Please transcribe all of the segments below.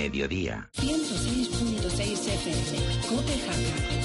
mediodía. 106.6 FM, COPE Jaca.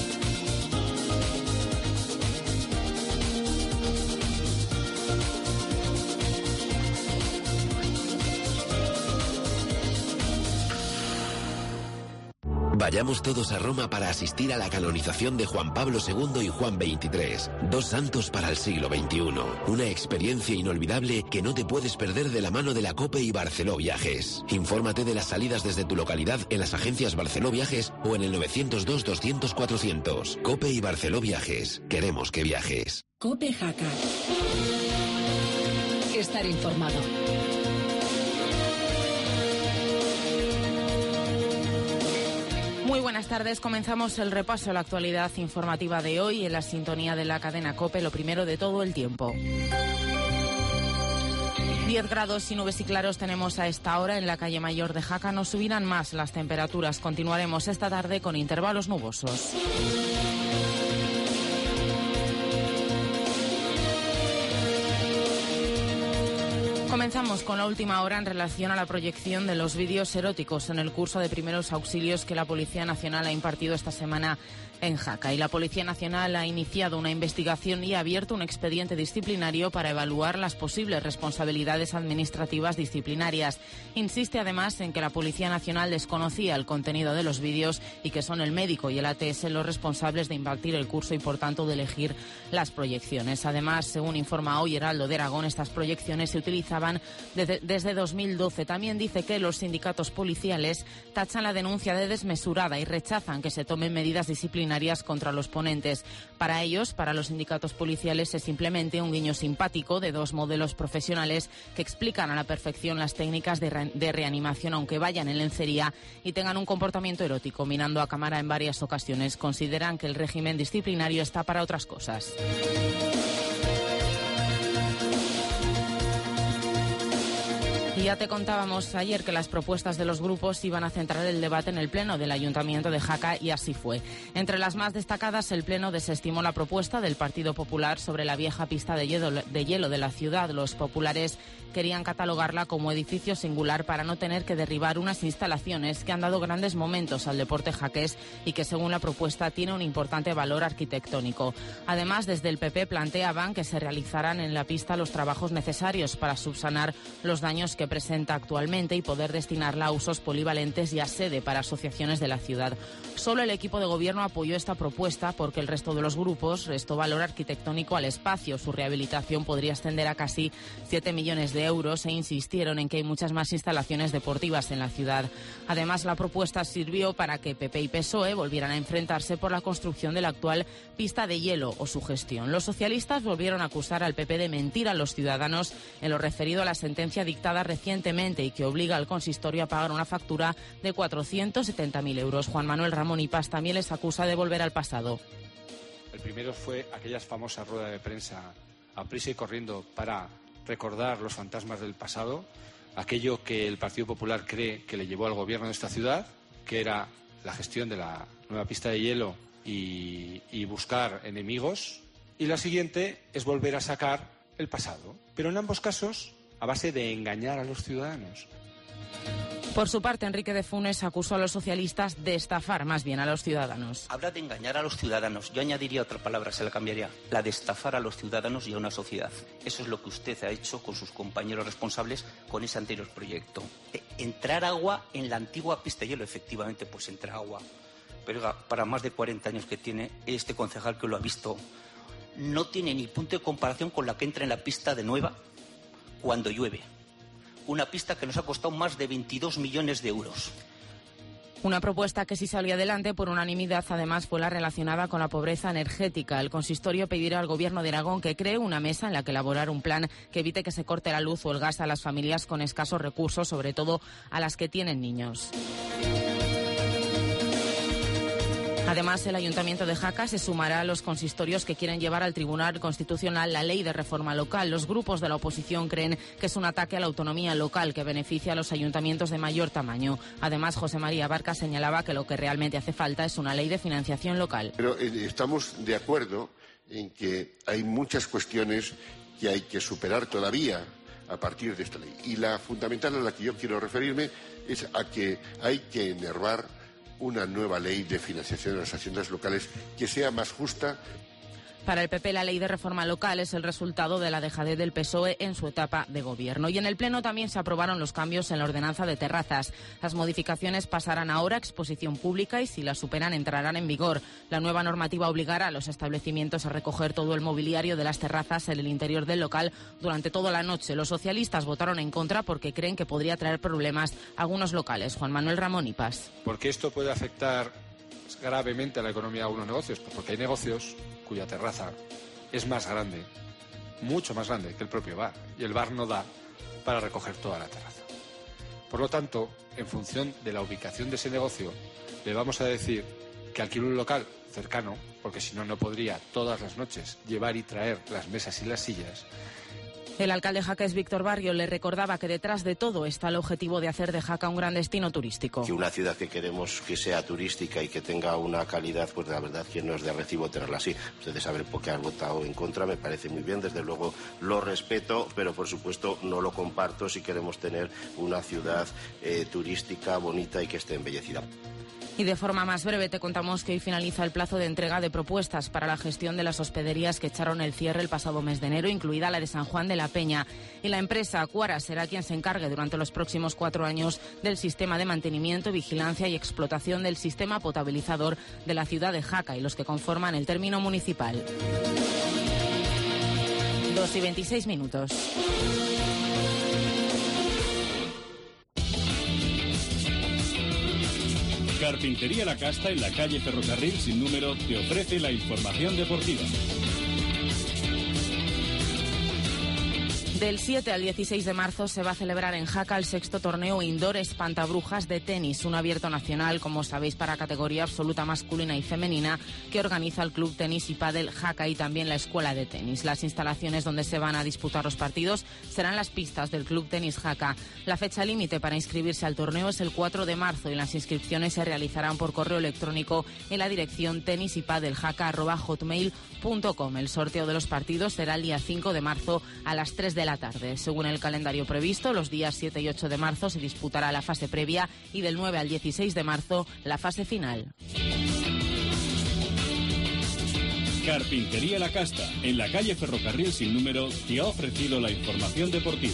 Vayamos todos a Roma para asistir a la canonización de Juan Pablo II y Juan XXIII, dos santos para el siglo XXI. Una experiencia inolvidable que no te puedes perder de la mano de la COPE y Barceló Viajes. Infórmate de las salidas desde tu localidad en las agencias Barceló Viajes o en el 902 200 400. COPE y Barceló Viajes. Queremos que viajes. COPE Jaca. Estar informado. Muy buenas tardes. Comenzamos el repaso a la actualidad informativa de hoy en la sintonía de la cadena COPE, lo primero de todo el tiempo. 10 grados y nubes y claros tenemos a esta hora en la calle Mayor de Jaca. No subirán más las temperaturas. Continuaremos esta tarde con intervalos nubosos. Comenzamos con la última hora en relación a la proyección de los vídeos eróticos en el curso de primeros auxilios que la Policía Nacional ha impartido esta semana en Jaca. Y la Policía Nacional ha iniciado una investigación y ha abierto un expediente disciplinario para evaluar las posibles responsabilidades administrativas disciplinarias. Insiste además en que la Policía Nacional desconocía el contenido de los vídeos y que son el médico y el ATS los responsables de impartir el curso y por tanto de elegir las proyecciones. Además, según informa hoy Heraldo de Aragón, estas proyecciones se utilizaban desde 2012. También dice que los sindicatos policiales tachan la denuncia de desmesurada y rechazan que se tomen medidas disciplinarias contra los ponentes. Para ellos, para los sindicatos policiales, es simplemente un guiño simpático de dos modelos profesionales que explican a la perfección las técnicas de reanimación, aunque vayan en lencería y tengan un comportamiento erótico, mirando a cámara en varias ocasiones. Consideran que el régimen disciplinario está para otras cosas. Y ya te contábamos ayer que las propuestas de los grupos iban a centrar el debate en el Pleno del Ayuntamiento de Jaca y así fue. Entre las más destacadas, el Pleno desestimó la propuesta del Partido Popular sobre la vieja pista de hielo de la ciudad. Los populares querían catalogarla como edificio singular para no tener que derribar unas instalaciones que han dado grandes momentos al deporte jaqués y que, según la propuesta, tiene un importante valor arquitectónico. Además, desde el PP planteaban que se realizaran en la pista los trabajos necesarios para subsanar los daños que presenta actualmente y poder destinarla a usos polivalentes y a sede para asociaciones de la ciudad. Solo el equipo de gobierno apoyó esta propuesta porque el resto de los grupos restó valor arquitectónico al espacio. Su rehabilitación podría ascender a casi 7 millones de euros e insistieron en que hay muchas más instalaciones deportivas en la ciudad. Además, la propuesta sirvió para que PP y PSOE volvieran a enfrentarse por la construcción de la actual pista de hielo o su gestión. Los socialistas volvieron a acusar al PP de mentir a los ciudadanos en lo referido a la sentencia dictada recientemente y que obliga al consistorio a pagar una factura de 470.000 euros. Juan Manuel Ramón y Paz también les acusa de volver al pasado. El primero fue aquellas famosas ruedas de prensa a prisa y corriendo para recordar los fantasmas del pasado, aquello que el Partido Popular cree que le llevó al gobierno de esta ciudad, que era la gestión de la nueva pista de hielo y buscar enemigos. Y la siguiente es volver a sacar el pasado, pero en ambos casos a base de engañar a los ciudadanos. Por su parte, Enrique de Funes acusó a los socialistas de estafar más bien a los ciudadanos. Habla de engañar a los ciudadanos. Yo añadiría otra palabra, se la cambiaría. La de estafar a los ciudadanos y a una sociedad. Eso es lo que usted ha hecho con sus compañeros responsables con ese anterior proyecto. Entrar agua en la antigua pista de hielo, efectivamente, pues entra agua. Pero oiga, para más de 40 años que tiene este concejal que lo ha visto, no tiene ni punto de comparación con la que entra en la pista de nueva cuando llueve. Una pista que nos ha costado más de 22 millones de euros. Una propuesta que sí salió adelante por unanimidad, además, fue la relacionada con la pobreza energética. El consistorio pedirá al Gobierno de Aragón que cree una mesa en la que elaborar un plan que evite que se corte la luz o el gas a las familias con escasos recursos, sobre todo a las que tienen niños. Además, el Ayuntamiento de Jaca se sumará a los consistorios que quieren llevar al Tribunal Constitucional la ley de reforma local. Los grupos de la oposición creen que es un ataque a la autonomía local que beneficia a los ayuntamientos de mayor tamaño. Además, José María Barca señalaba que lo que realmente hace falta es una ley de financiación local. Pero estamos de acuerdo en que hay muchas cuestiones que hay que superar todavía. a partir de esta ley. Y la fundamental a la que yo quiero referirme es a que hay que enervar una nueva ley de financiación de las haciendas locales que sea más justa. Para el PP, la ley de reforma local es el resultado de la dejadez del PSOE en su etapa de gobierno. Y en el Pleno también se aprobaron los cambios en la ordenanza de terrazas. Las modificaciones pasarán ahora a exposición pública y si las superan entrarán en vigor. La nueva normativa obligará a los establecimientos a recoger todo el mobiliario de las terrazas en el interior del local durante toda la noche. Los socialistas votaron en contra porque creen que podría traer problemas a algunos locales. Juan Manuel Ramón y Paz. Porque esto puede afectar gravemente a la economía de algunos negocios, porque hay negocios cuya terraza es más grande, mucho más grande que el propio bar, y el bar no da para recoger toda la terraza. Por lo tanto, en función de la ubicación de ese negocio, le vamos a decir que alquile un local cercano, porque si no, no podría todas las noches llevar y traer las mesas y las sillas. El alcalde jaqués Víctor Barrio le recordaba que detrás de todo está el objetivo de hacer de Jaca un gran destino turístico. Que una ciudad que queremos que sea turística y que tenga una calidad, pues la verdad que no es de recibo tenerla así. Ustedes saben por qué han votado en contra, me parece muy bien, desde luego lo respeto, pero por supuesto no lo comparto si queremos tener una ciudad turística, bonita y que esté embellecida. Y de forma más breve te contamos que hoy finaliza el plazo de entrega de propuestas para la gestión de las hospederías que echaron el cierre el pasado mes de enero, incluida la de San Juan de la Peña. Y la empresa Acuara será quien se encargue durante los próximos 4 años del sistema de mantenimiento, vigilancia y explotación del sistema potabilizador de la ciudad de Jaca y los que conforman el término municipal. 2:26. Carpintería La Casta, en la calle Ferrocarril sin número, te ofrece la información deportiva. Del 7 al 16 de marzo se va a celebrar en Jaca el 6º torneo indoor Espantabrujas de tenis, un abierto nacional, como sabéis, para categoría absoluta masculina y femenina, que organiza el Club Tenis y Pádel Jaca y también la Escuela de Tenis. Las instalaciones donde se van a disputar los partidos serán las pistas del Club Tenis Jaca. La fecha límite para inscribirse al torneo es el 4 de marzo y las inscripciones se realizarán por correo electrónico en la dirección tenisypadeljaca@hotmail.com. El sorteo de los partidos será el día 5 de marzo a las 3 de la tarde. Según el calendario previsto, los días 7 y 8 de marzo se disputará la fase previa y del 9 al 16 de marzo la fase final. Carpintería La Casta, en la calle Ferrocarril sin número, te ha ofrecido la información deportiva.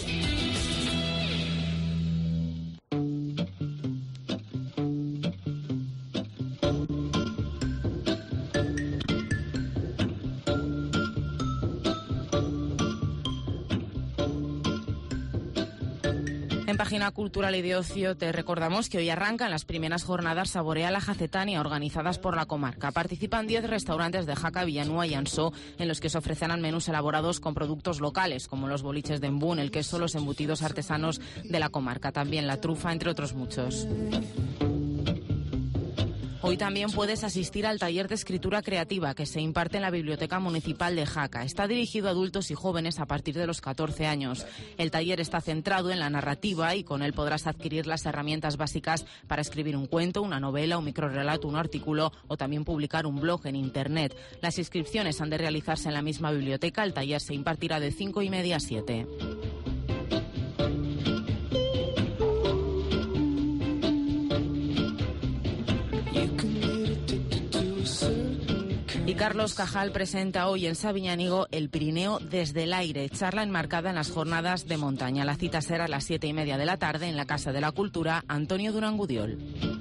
En página cultural y de ocio te recordamos que hoy arrancan las primeras jornadas Saborea la Jacetania organizadas por la comarca. Participan 10 restaurantes de Jaca, Villanueva y Ansó, en los que se ofrecerán menús elaborados con productos locales, como los boliches de embún, el queso, los embutidos artesanos de la comarca, también la trufa, entre otros muchos. Hoy también puedes asistir al taller de escritura creativa que se imparte en la Biblioteca Municipal de Jaca. Está dirigido a adultos y jóvenes a partir de los 14 años. El taller está centrado en la narrativa y con él podrás adquirir las herramientas básicas para escribir un cuento, una novela, un microrrelato, un artículo o también publicar un blog en Internet. Las inscripciones han de realizarse en la misma biblioteca. El taller se impartirá de 5:30 a 7. Y Carlos Cajal presenta hoy en Sabiñánigo el Pirineo desde el aire, charla enmarcada en las jornadas de montaña. La cita será a las 7:30 de la tarde en la Casa de la Cultura Antonio Durán Gudiol.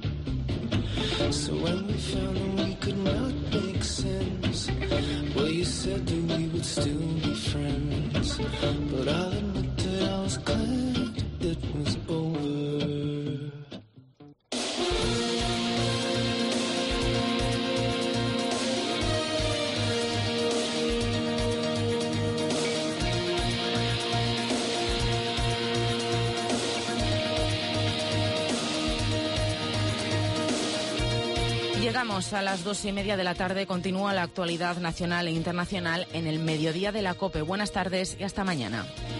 Llegamos a las 2:30 de la tarde. Continúa la actualidad nacional e internacional en el mediodía de la COPE. Buenas tardes y hasta mañana.